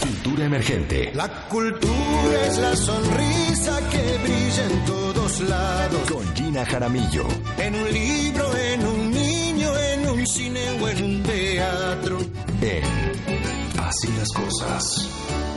cultura emergente. La cultura es la sonrisa que brilla en todos lados. Con Gina Jaramillo. En un libro, en un niño, en un cine o en un teatro. En Así las cosas.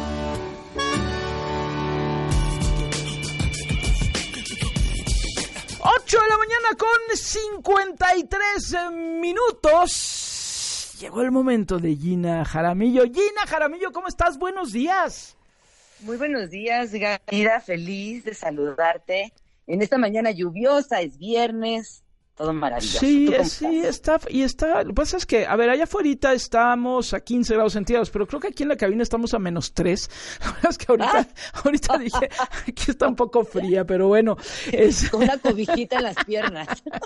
Ocho de la mañana con 53 minutos. Llegó el momento de Gina Jaramillo. Gina Jaramillo, ¿cómo estás? Buenos días. Muy buenos días, Gaira. Feliz de saludarte en esta mañana lluviosa. Es viernes, todo maravilloso. Sí, está. Lo que pasa es que, a ver, allá afuera estamos a 15 grados centígrados, pero creo que aquí en la cabina estamos a -3. La verdad es que ahorita dije, aquí está un poco fría, pero bueno. Con una cobijita en las piernas.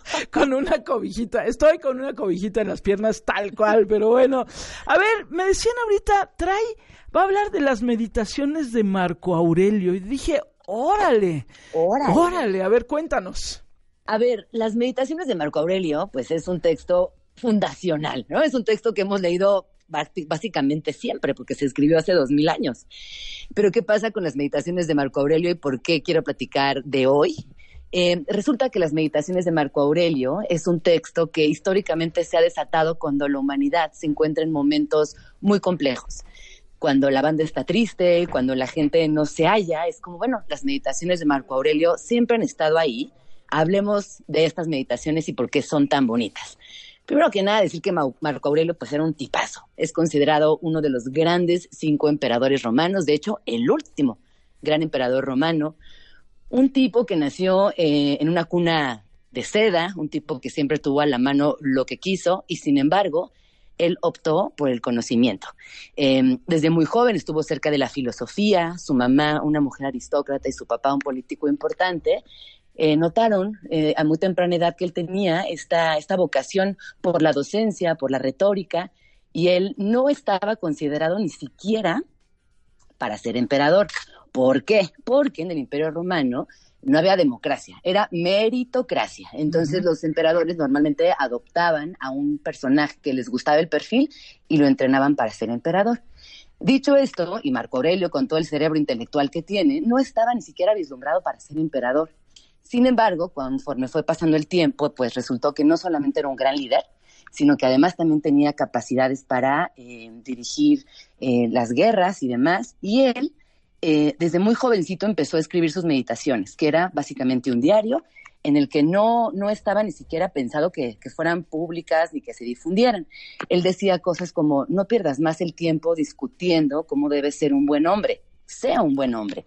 Estoy con una cobijita en las piernas tal cual, pero bueno. A ver, me decían ahorita, va a hablar de las meditaciones de Marco Aurelio, y dije, órale, a ver, cuéntanos. A ver, las meditaciones de Marco Aurelio, pues es un texto fundacional, ¿no? Es un texto que hemos leído básicamente siempre, porque se escribió hace 2000 años. Pero ¿qué pasa con las meditaciones de Marco Aurelio y por qué quiero platicar de hoy? Resulta que las meditaciones de Marco Aurelio es un texto que históricamente se ha desatado cuando la humanidad se encuentra en momentos muy complejos. Cuando la banda está triste, cuando la gente no se halla, es como, bueno, las meditaciones de Marco Aurelio siempre han estado ahí. Hablemos de estas meditaciones y por qué son tan bonitas. Primero que nada, decir que Marco Aurelio pues era un tipazo. Es considerado uno de los grandes 5 emperadores romanos, de hecho, el último gran emperador romano. Un tipo que nació en una cuna de seda, un tipo que siempre tuvo a la mano lo que quiso y, sin embargo, él optó por el conocimiento. Desde muy joven estuvo cerca de la filosofía. Su mamá, una mujer aristócrata, y su papá, un político importante, notaron a muy temprana edad que él tenía esta vocación por la docencia, por la retórica, y él no estaba considerado ni siquiera para ser emperador. ¿Por qué? Porque en el Imperio Romano no había democracia, era meritocracia. Entonces los emperadores normalmente adoptaban a un personaje que les gustaba el perfil y lo entrenaban para ser emperador. Dicho esto, y Marco Aurelio, con todo el cerebro intelectual que tiene, no estaba ni siquiera vislumbrado para ser emperador. Sin embargo, conforme fue pasando el tiempo, pues resultó que no solamente era un gran líder, sino que además también tenía capacidades para dirigir las guerras y demás. Y él, desde muy jovencito, empezó a escribir sus meditaciones, que era básicamente un diario en el que no estaba ni siquiera pensado que fueran públicas ni que se difundieran. Él decía cosas como: no pierdas más el tiempo discutiendo cómo debe ser un buen hombre. Sea un buen hombre.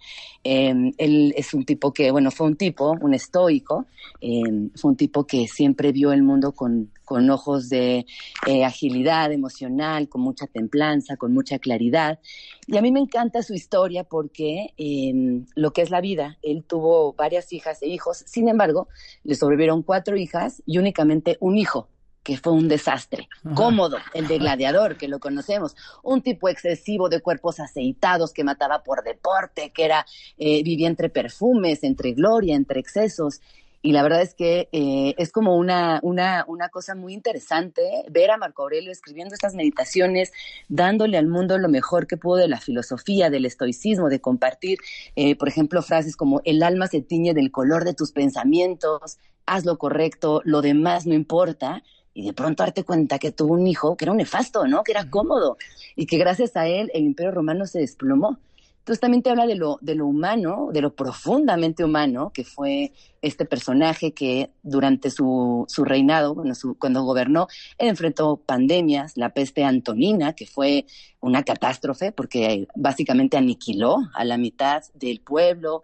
Él es un tipo que, fue un estoico, fue un tipo que siempre vio el mundo con ojos de agilidad emocional, con mucha templanza, con mucha claridad. Y a mí me encanta su historia porque lo que es la vida, él tuvo varias hijas e hijos, sin embargo, le sobrevivieron 4 hijas y únicamente un hijo, que fue un desastre. Ajá. Cómodo, el de Gladiador, que lo conocemos, un tipo excesivo de cuerpos aceitados que mataba por deporte, que vivía entre perfumes, entre gloria, entre excesos. Y la verdad es que es como una cosa muy interesante ver a Marco Aurelio escribiendo estas meditaciones, dándole al mundo lo mejor que pudo de la filosofía, del estoicismo, de compartir, por ejemplo, frases como: el alma se tiñe del color de tus pensamientos, haz lo correcto, lo demás no importa. Y de pronto darte cuenta que tuvo un hijo que era un nefasto, ¿no? Que era cómodo, y que gracias a él el Imperio Romano se desplomó. Entonces también te habla de lo humano, de lo profundamente humano que fue este personaje que durante su reinado, cuando gobernó, él enfrentó pandemias, la peste antonina, que fue una catástrofe porque básicamente aniquiló a la mitad del pueblo.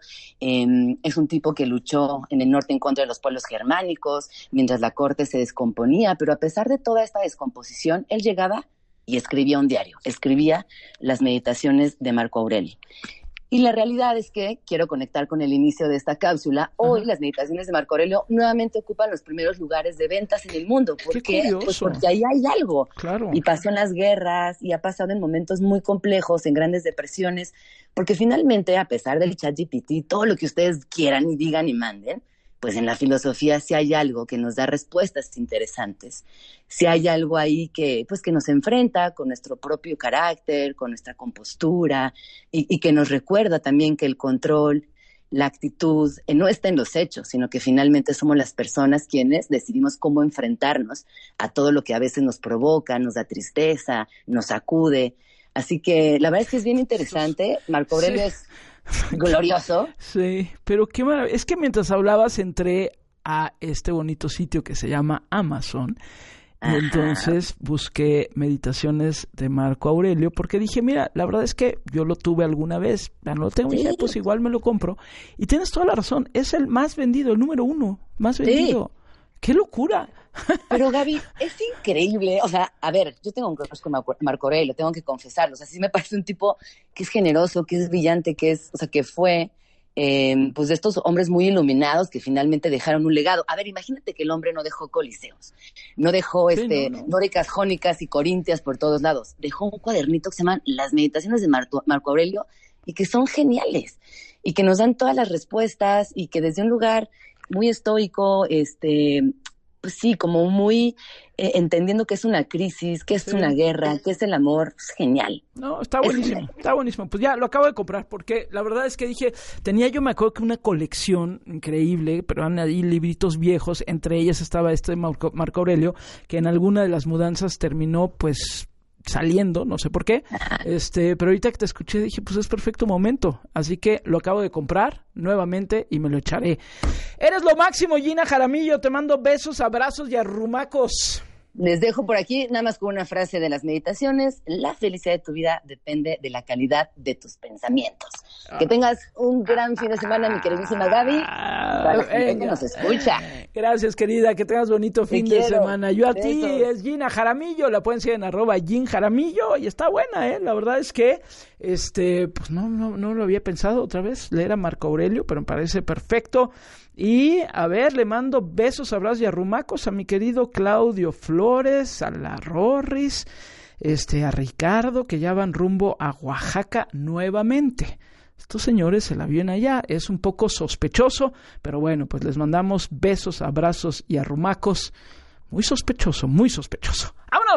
Es un tipo que luchó en el norte en contra de los pueblos germánicos, mientras la corte se descomponía, pero a pesar de toda esta descomposición, él llegaba y escribía un diario, escribía las meditaciones de Marco Aurelio. Y la realidad es que quiero conectar con el inicio de esta cápsula. Hoy las meditaciones de Marco Aurelio nuevamente ocupan los primeros lugares de ventas en el mundo. ¿Por qué? Pues porque ahí hay algo. Claro. Y pasó en las guerras y ha pasado en momentos muy complejos, en grandes depresiones, porque finalmente, a pesar del ChatGPT, todo lo que ustedes quieran y digan y manden, pues en la filosofía sí hay algo que nos da respuestas interesantes, sí hay algo ahí que, pues, que nos enfrenta con nuestro propio carácter, con nuestra compostura, y que nos recuerda también que el control, la actitud, no está en los hechos, sino que finalmente somos las personas quienes decidimos cómo enfrentarnos a todo lo que a veces nos provoca, nos da tristeza, nos sacude. Así que la verdad es que es bien interesante. Marco Aurelio es glorioso. Sí, pero qué maravilla. Es que mientras hablabas entré a este bonito sitio que se llama Amazon. Y entonces busqué meditaciones de Marco Aurelio porque dije, mira, la verdad es que yo lo tuve alguna vez, ya no lo tengo, y dije, pues igual me lo compro. Y tienes toda la razón, es el más vendido, el número 1, más vendido. Sí. ¡Qué locura! Pero Gaby, es increíble, o sea, a ver, yo tengo un crush con Marco Aurelio, tengo que confesarlo, o sea, sí me parece un tipo que es generoso, que es brillante, que es, o sea, que fue... pues de estos hombres muy iluminados que finalmente dejaron un legado. A ver, imagínate que el hombre no dejó coliseos, no dejó dóricas jónicas y corintias por todos lados, dejó un cuadernito que se llaman Las Meditaciones de Marco Aurelio y que son geniales y que nos dan todas las respuestas y que desde un lugar muy estoico, pues sí, como muy entendiendo que es una crisis, que es una guerra, que es el amor, es genial. No, está buenísimo, está buenísimo. Pues ya lo acabo de comprar porque la verdad es que dije, me acuerdo que una colección increíble, pero eran ahí libritos viejos, entre ellas estaba este de Marco Aurelio, que en alguna de las mudanzas terminó pues saliendo, no sé por qué, pero ahorita que te escuché dije, pues es perfecto momento, así que lo acabo de comprar nuevamente y me lo echaré. Eres lo máximo, Gina Jaramillo, te mando besos, abrazos y arrumacos. Les dejo por aquí nada más con una frase de las meditaciones: la felicidad de tu vida depende de la calidad de tus pensamientos. Que tengas un gran fin de semana, mi queridísima Gaby, para la gente que nos escucha. Gracias, querida, que tengas bonito fin de semana. Yo a ti, es Gina Jaramillo, la pueden seguir en @Gin Jaramillo, y está buena, la verdad es que pues no lo había pensado otra vez, leer a Marco Aurelio, pero me parece perfecto. Y, a ver, le mando besos, abrazos y arrumacos a mi querido Claudio Flores, a la Rorris, a Ricardo, que ya van rumbo a Oaxaca nuevamente. Estos señores se la vienen allá, es un poco sospechoso, pero bueno, pues les mandamos besos, abrazos y arrumacos. Muy sospechoso, muy sospechoso. ¡Vámonos!